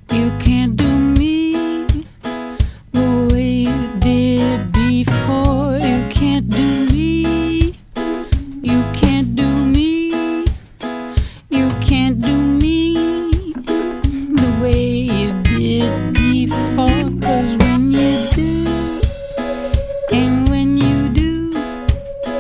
You can't do me the way you did before. You can't do me. You can't do me. You can't do me the way you did